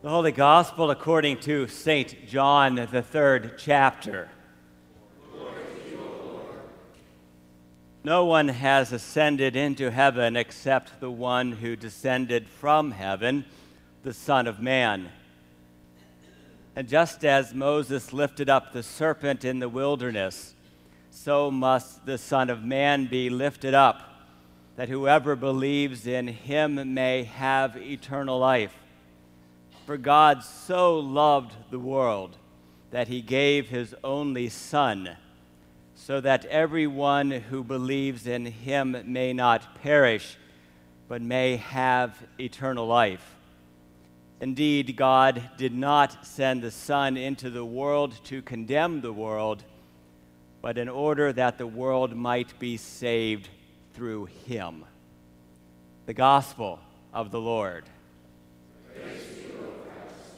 The Holy Gospel according to St. John, the 3rd chapter. Glory to you, O Lord. No one has ascended into heaven except the one who descended from heaven, the Son of Man. And just as Moses lifted up the serpent in the wilderness, so must the Son of Man be lifted up, that whoever believes in him may have eternal life. For God so loved the world that he gave his only Son, so that everyone who believes in him may not perish, but may have eternal life. Indeed, God did not send the Son into the world to condemn the world, but in order that the world might be saved through him. The Gospel of the Lord. Praise to you, O Christ.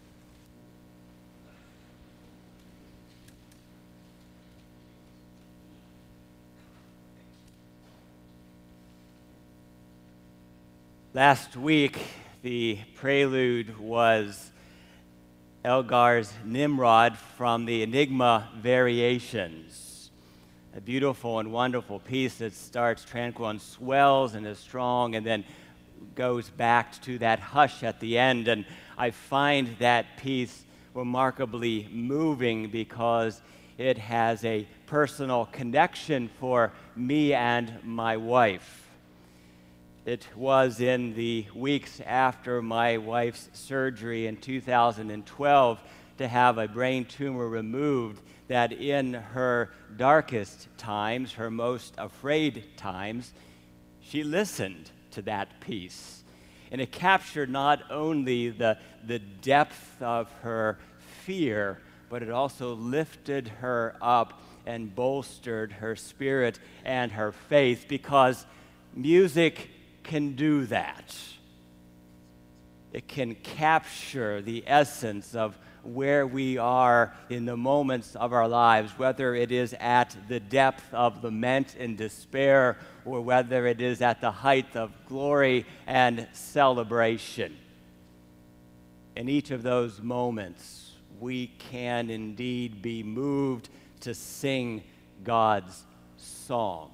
Last week, the prelude was Elgar's Nimrod from the Enigma Variations, a beautiful and wonderful piece that starts tranquil and swells and is strong and then goes back to that hush at the end. And I find that piece remarkably moving because it has a personal connection for me and my wife. It was in the weeks after my wife's surgery in 2012 to have a brain tumor removed that in her darkest times, her most afraid times, she listened to that piece. And it captured not only the depth of her fear, but it also lifted her up and bolstered her spirit and her faith, because music can do that. It can capture the essence of where we are in the moments of our lives, whether it is at the depth of lament and despair, or whether it is at the height of glory and celebration. In each of those moments, we can indeed be moved to sing God's song.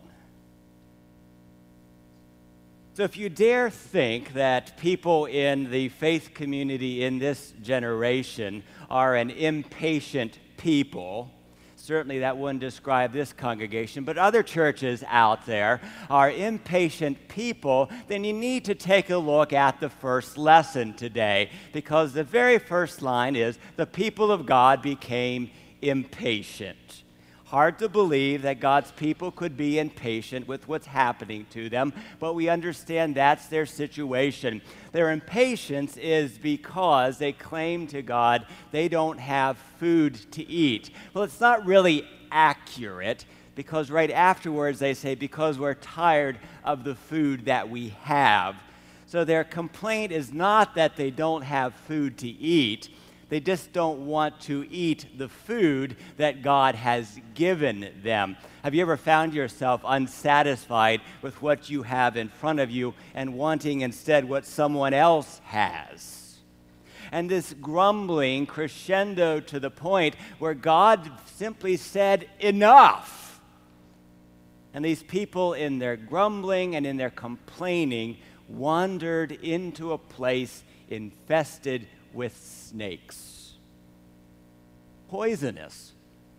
So if you dare think that people in the faith community in this generation are an impatient people, certainly that wouldn't describe this congregation, but other churches out there are impatient people, then you need to take a look at the first lesson today, because the very first line is, the people of God became impatient. Hard to believe that God's people could be impatient with what's happening to them, but we understand that's their situation. Their impatience is because they claim to God they don't have food to eat. Well, it's not really accurate, because right afterwards they say, because we're tired of the food that we have. So their complaint is not that they don't have food to eat. They just don't want to eat the food that God has given them. Have you ever found yourself unsatisfied with what you have in front of you and wanting instead what someone else has? And this grumbling crescendo to the point where God simply said, enough. And these people, in their grumbling and in their complaining, wandered into a place infested with snakes. Poisonous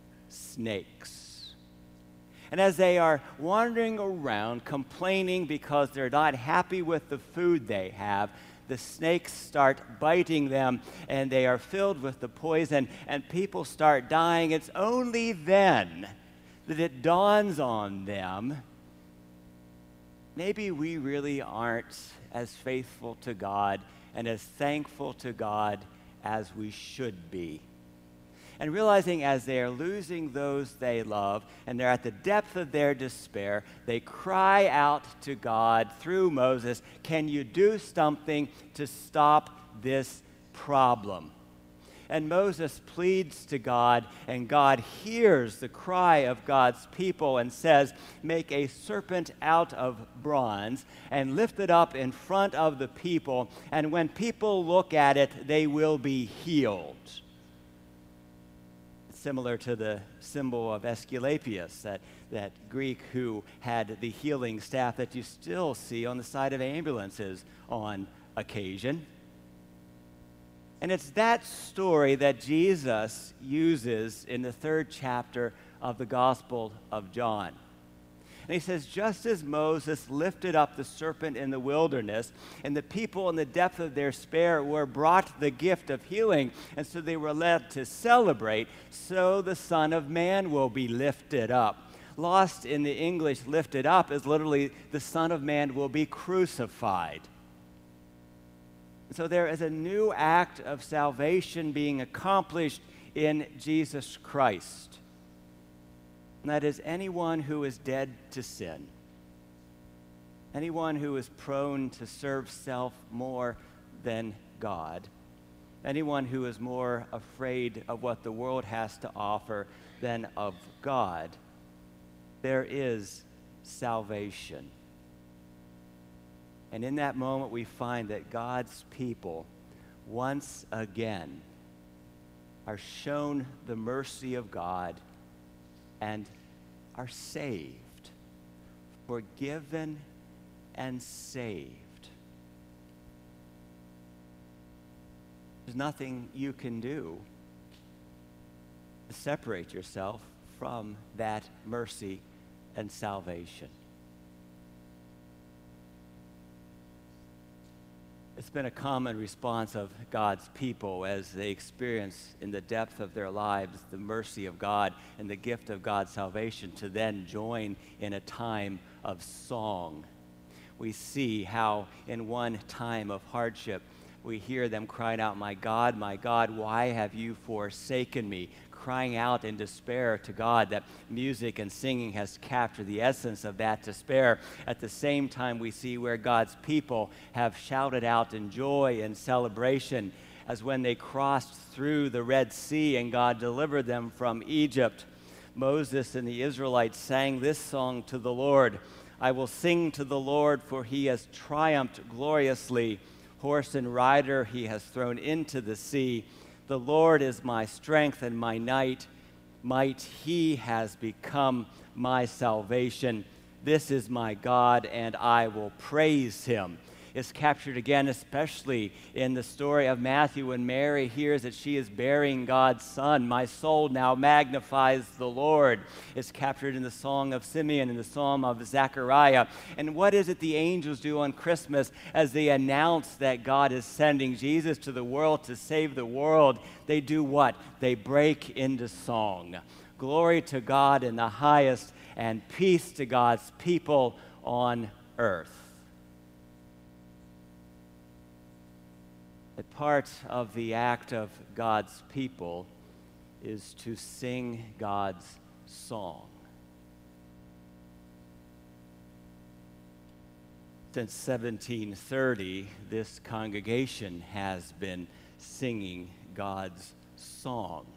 snakes. And as they are wandering around complaining because they're not happy with the food they have, the snakes start biting them and they are filled with the poison and people start dying. It's only then that it dawns on them, maybe we really aren't as faithful to God and as thankful to God as we should be. And realizing as they are losing those they love, and they're at the depth of their despair, they cry out to God through Moses, can you do something to stop this problem? And Moses pleads to God, and God hears the cry of God's people and says, "Make a serpent out of bronze and lift it up in front of the people, and when people look at it, they will be healed." It's similar to the symbol of Aesculapius, that Greek who had the healing staff that you still see on the side of ambulances on occasion. And it's that story that Jesus uses in the 3rd chapter of the Gospel of John. And he says, just as Moses lifted up the serpent in the wilderness, and the people in the depth of their despair were brought the gift of healing, and so they were led to celebrate, so the Son of Man will be lifted up. Lost in the English, lifted up, is literally the Son of Man will be crucified. So there is a new act of salvation being accomplished in Jesus Christ. And that is anyone who is dead to sin, anyone who is prone to serve self more than God, anyone who is more afraid of what the world has to offer than of God, there is salvation. And in that moment, we find that God's people, once again, are shown the mercy of God and are saved, forgiven and saved. There's nothing you can do to separate yourself from that mercy and salvation. It's been a common response of God's people as they experience in the depth of their lives the mercy of God and the gift of God's salvation to then join in a time of song. We see how in one time of hardship, we hear them crying out, my God, why have you forsaken me?" Crying out in despair to God. That music and singing has captured the essence of that despair. At the same time, we see where God's people have shouted out in joy and celebration as when they crossed through the Red Sea and God delivered them from Egypt. Moses and the Israelites sang this song to the Lord: "I will sing to the Lord, for he has triumphed gloriously. Horse and rider he has thrown into the sea. The Lord is my strength and my might. He has become my salvation. This is my God, and I will praise him." It's captured again, especially in the story of Matthew when Mary hears that she is bearing God's Son. "My soul now magnifies the Lord." It's captured in the song of Simeon and the psalm of Zechariah. And what is it the angels do on Christmas as they announce that God is sending Jesus to the world to save the world? They do what? They break into song. Glory to God in the highest, and peace to God's people on earth. A part of the act of God's people is to sing God's song. Since 1730, this congregation has been singing God's song.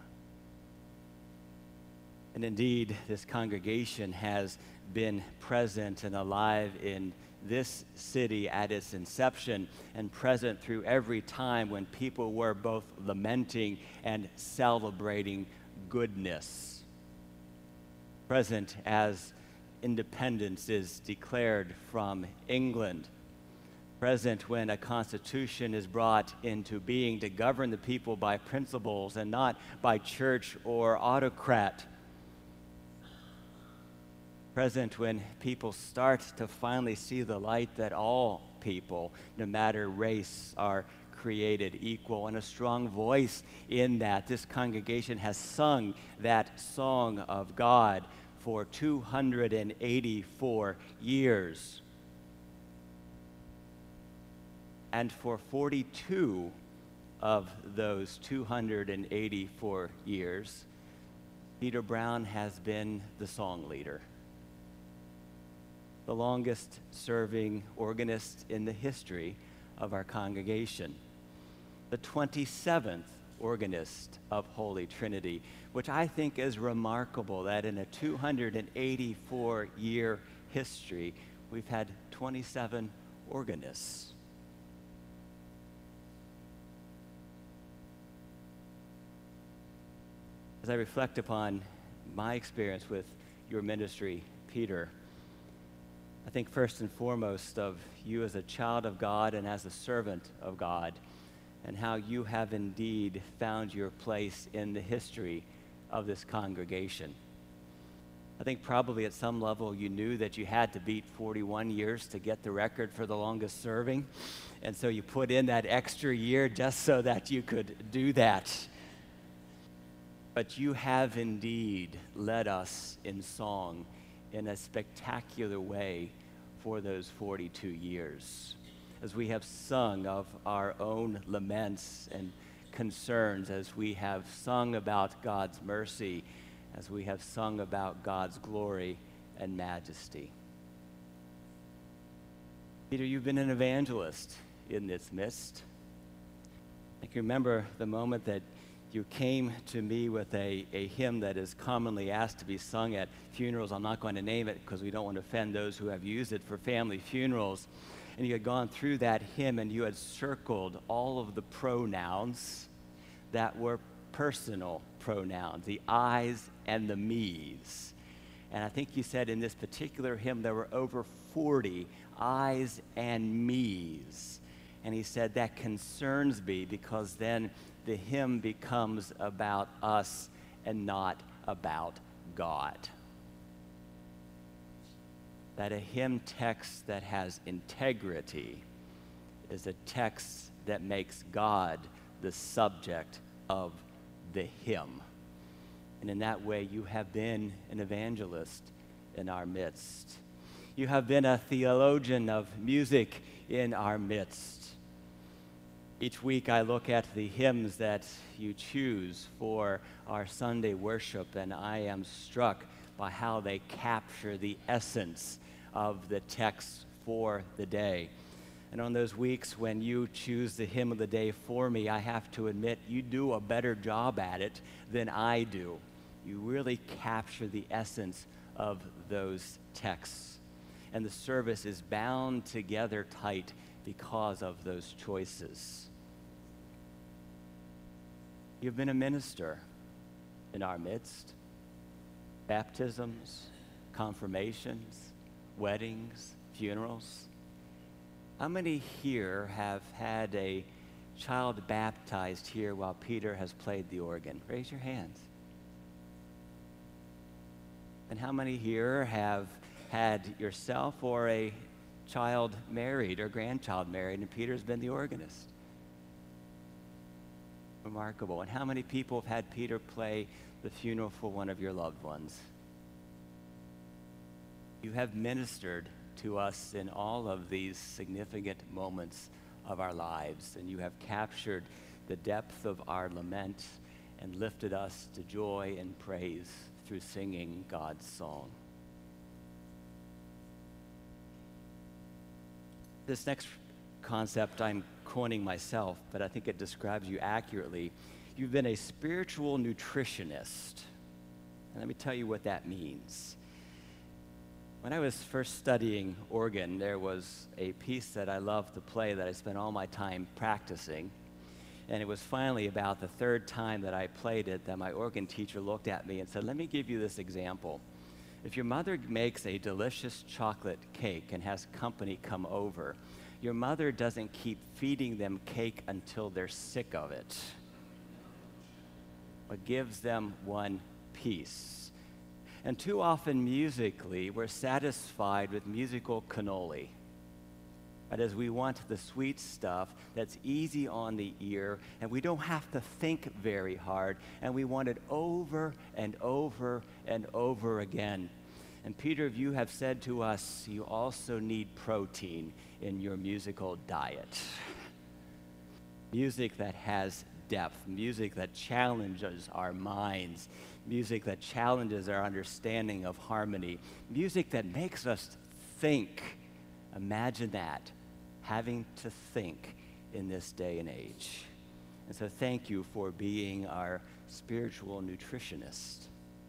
And indeed, this congregation has been present and alive in this city at its inception and present through every time when people were both lamenting and celebrating goodness. Present as independence is declared from England. Present when a constitution is brought into being to govern the people by principles and not by church or autocrat. Present when people start to finally see the light that all people, no matter race, are created equal, and a strong voice in that. This congregation has sung that song of God for 284 years. And for 42 of those 284 years, Peter Brown has been the song leader, the longest serving organist in the history of our congregation, the 27th organist of Holy Trinity, which I think is remarkable that in a 284-year history, we've had 27 organists. As I reflect upon my experience with your ministry, Peter, I think first and foremost of you as a child of God and as a servant of God, and how you have indeed found your place in the history of this congregation. I think probably at some level you knew that you had to beat 41 years to get the record for the longest serving, and so you put in that extra year just so that you could do that. But you have indeed led us in song in a spectacular way for those 42 years. As we have sung of our own laments and concerns, as we have sung about God's mercy, as we have sung about God's glory and majesty. Peter, you've been an evangelist in this midst. I can remember the moment that you came to me with a hymn that is commonly asked to be sung at funerals. I'm not going to name it because we don't want to offend those who have used it for family funerals. And you had gone through that hymn and you had circled all of the pronouns that were personal pronouns, the I's and the me's. And I think you said in this particular hymn there were over 40 I's and me's. And he said that concerns me because then the hymn becomes about us and not about God. That a hymn text that has integrity is a text that makes God the subject of the hymn. And in that way, you have been an evangelist in our midst. You have been a theologian of music in our midst. Each week I look at the hymns that you choose for our Sunday worship, and I am struck by how they capture the essence of the text for the day. And on those weeks when you choose the hymn of the day for me, I have to admit you do a better job at it than I do. You really capture the essence of those texts. And the service is bound together tight because of those choices. You've been a minister in our midst. Baptisms, confirmations, weddings, funerals. How many here have had a child baptized here while Peter has played the organ? Raise your hands. And how many here have had yourself or a child married or grandchild married and Peter's been the organist? Remarkable. And how many people have had Peter play the funeral for one of your loved ones? You have ministered to us in all of these significant moments of our lives, and you have captured the depth of our lament and lifted us to joy and praise through singing God's song. This next concept I'm coining myself, but I think it describes you accurately. You've been a spiritual nutritionist. And let me tell you what that means. When I was first studying organ, there was a piece that I loved to play that I spent all my time practicing. And it was finally about the third time that I played it that my organ teacher looked at me and said, "Let me give you this example. If your mother makes a delicious chocolate cake and has company come over, your mother doesn't keep feeding them cake until they're sick of it, but gives them one piece. And too often musically, we're satisfied with musical cannoli. But as we want the sweet stuff that's easy on the ear, and we don't have to think very hard, and we want it over and over and over again. And Peter, you have said to us, you also need protein in your musical diet. Music that has depth, music that challenges our minds, music that challenges our understanding of harmony, music that makes us think. Imagine that, having to think in this day and age. And so thank you for being our spiritual nutritionist.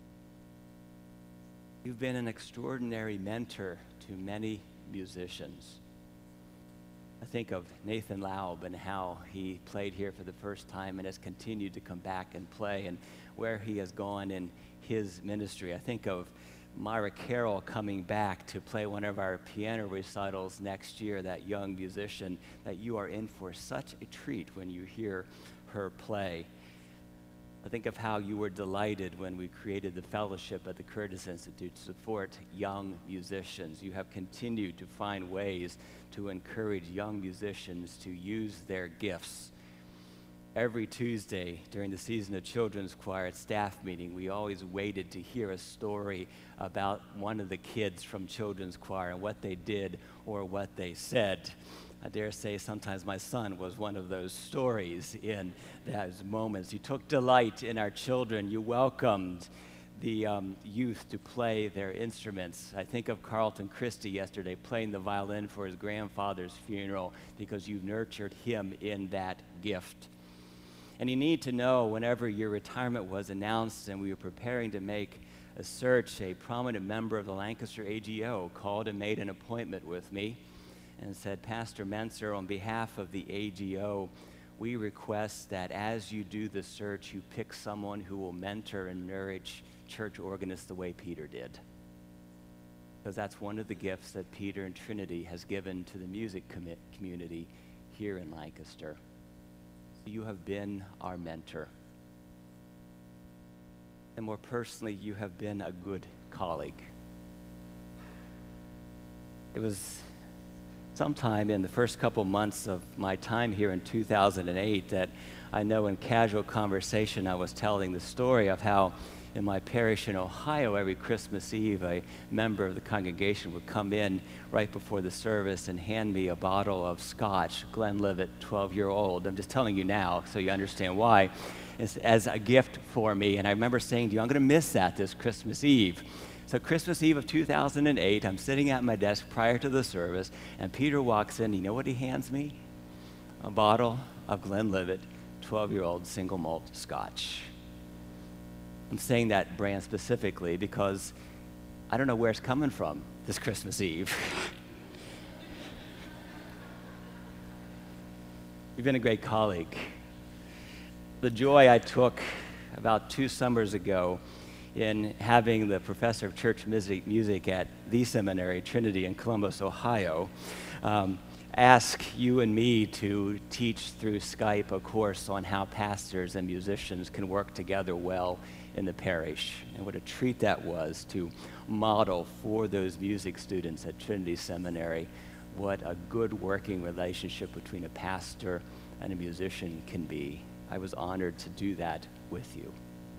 You've been an extraordinary mentor to many musicians. I think of Nathan Laub and how he played here for the first time and has continued to come back and play, and where he has gone in his ministry. I think of Myra Carroll coming back to play one of our piano recitals next year, that young musician that you are in for such a treat when you hear her play. I think of how you were delighted when we created the fellowship at the Curtis Institute to support young musicians. You have continued to find ways to encourage young musicians to use their gifts. Every Tuesday during the season of children's choir at staff meeting, we always waited to hear a story about one of the kids from children's choir and what they did or what they said. I dare say sometimes my son was one of those stories in those moments. You took delight in our children. You welcomed the youth to play their instruments. I think of Carlton Christie yesterday playing the violin for his grandfather's funeral because you nurtured him in that gift. And you need to know, whenever your retirement was announced and we were preparing to make a search, a prominent member of the Lancaster AGO called and made an appointment with me and said, Pastor Mentzer, on behalf of the AGO, we request that as you do the search, you pick someone who will mentor and nourish church organists the way Peter did. Because that's one of the gifts that Peter and Trinity has given to the music community here in Lancaster. You have been our mentor. And more personally, you have been a good colleague. It was sometime in the first couple months of my time here in 2008 that I know in casual conversation I was telling the story of how in my parish in Ohio every Christmas Eve a member of the congregation would come in right before the service and hand me a bottle of scotch, Glenlivet 12-year-old. I'm just telling you now so you understand why. It's as a gift for me, and I remember saying to you, I'm going to miss that this Christmas Eve. So Christmas Eve of 2008, I'm sitting at my desk prior to the service, and Peter walks in. You know what he hands me? A bottle of Glenlivet 12-year-old single malt scotch. I'm saying that brand specifically because I don't know where it's coming from this Christmas Eve. You've been a great colleague. The joy I took about 2 summers ago in having the professor of church music at the seminary, Trinity in Columbus, Ohio, ask you and me to teach through Skype a course on how pastors and musicians can work together well in the parish. And what a treat that was to model for those music students at Trinity Seminary what a good working relationship between a pastor and a musician can be. I was honored to do that with you.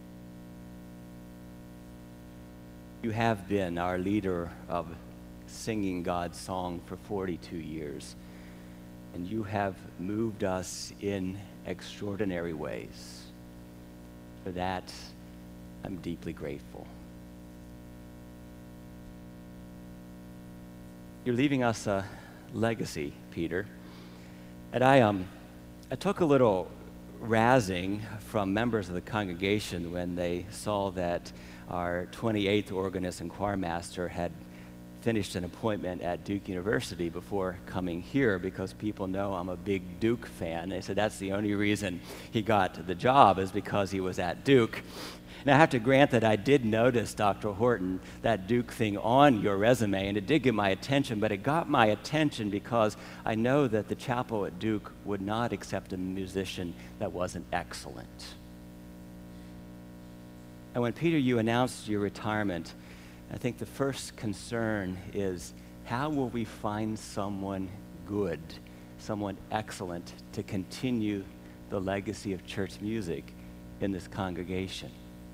You have been our leader of singing God's song for 42 years, and you have moved us in extraordinary ways. For that, I'm deeply grateful. You're leaving us a legacy, Peter. And I took a little razzing from members of the congregation when they saw that our 28th organist and choir master had finished an appointment at Duke University before coming here, because people know I'm a big Duke fan. They said that's the only reason he got the job is because he was at Duke. Now, I have to grant that I did notice, Dr. Horton, that Duke thing on your resume, and it did get my attention, but it got my attention because I know that the chapel at Duke would not accept a musician that wasn't excellent. And when, Peter, you announced your retirement, I think the first concern is, how will we find someone good, someone excellent to continue the legacy of church music in this congregation?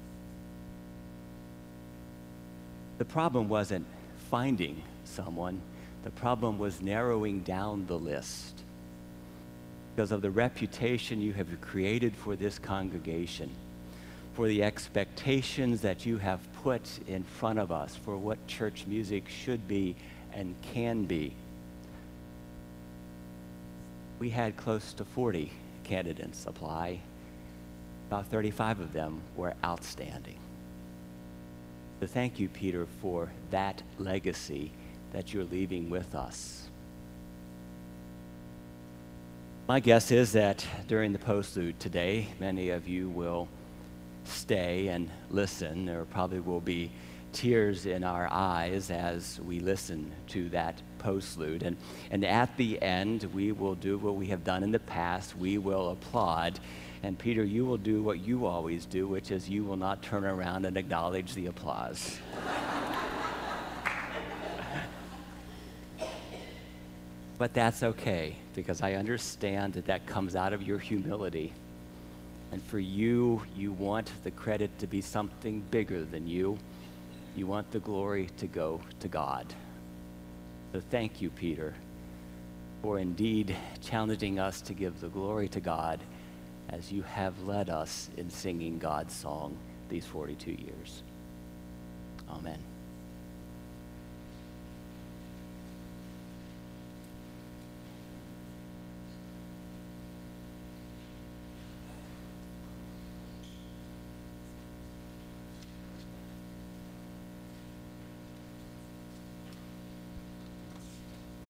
The problem wasn't finding someone. The problem was narrowing down the list because of the reputation you have created for this congregation, for the expectations that you have put in front of us for what church music should be and can be. We had close to 40 candidates apply. About 35 of them were outstanding. So thank you, Peter, for that legacy that you're leaving with us. My guess is that during the postlude today, many of you will stay and listen. There probably will be tears in our eyes as we listen to that postlude. And at the end, we will do what we have done in the past. We will applaud. And Peter, you will do what you always do, which is you will not turn around and acknowledge the applause. But that's okay, because I understand that that comes out of your humility. And for you, you want the credit to be something bigger than you. You want the glory to go to God. So thank you, Peter, for indeed challenging us to give the glory to God as you have led us in singing God's song these 42 years. Amen.